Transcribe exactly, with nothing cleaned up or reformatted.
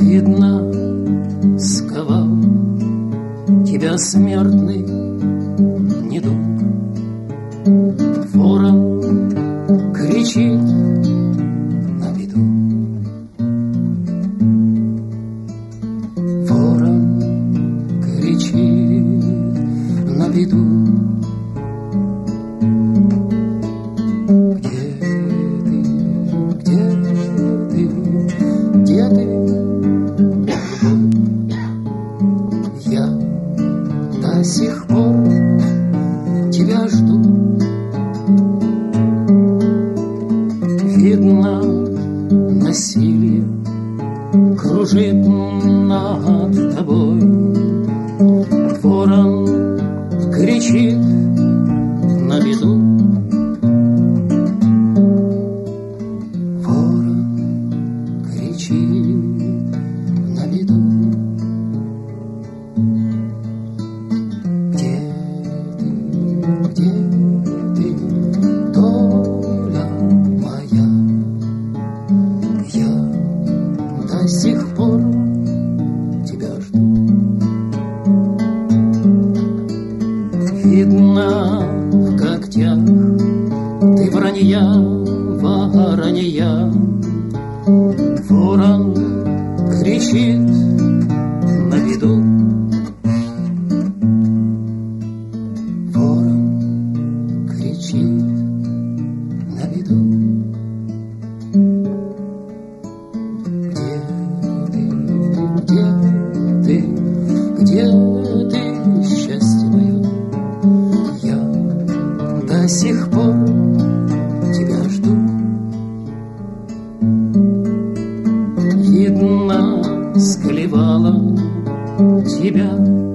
Видно, сковал тебя смертный недуг. Ворон кричит на беду. Ворон кричит на беду. Где ты, где ты, где ты, я до сих пор тебя жду. Видно, насилие кружит над тобой. Ворон кричит на беду. Ворон кричит на беду. Где ты, где ты, доля моя? Я до сих пор тебя жду. Видно в когтях ты вранья, воронья. Ворон кричит на беду. Ворон кричит на беду. Где ты, где ты, счастье мое? Я до сих пор тебя жду. Видно, склевала тебя